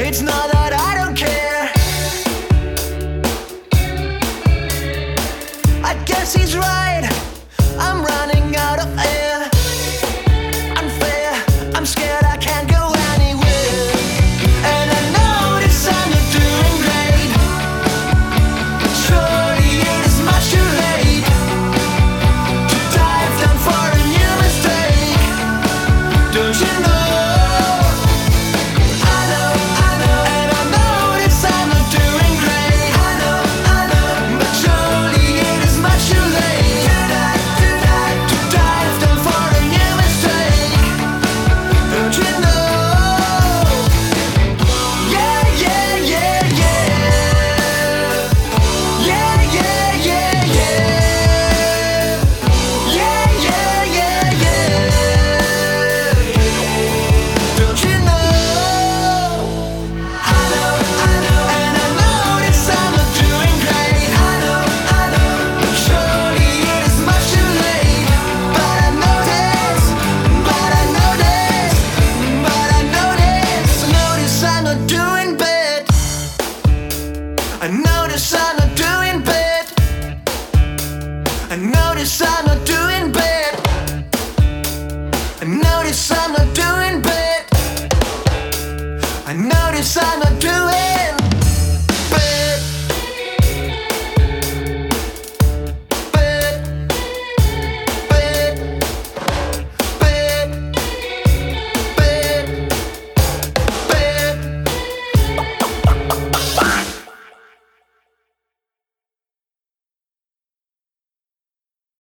It's not that I don't care. I guess he's right. I'm running out of air. Unfair, I'm scared I can't go anywhere. And I notice I'm not doing great. Surely it is much too late to dive down for a new mistake. Don't you know? I notice I'm not doing bad. I notice I'm not doing bad. I notice I'm not doing bad. I notice I'm not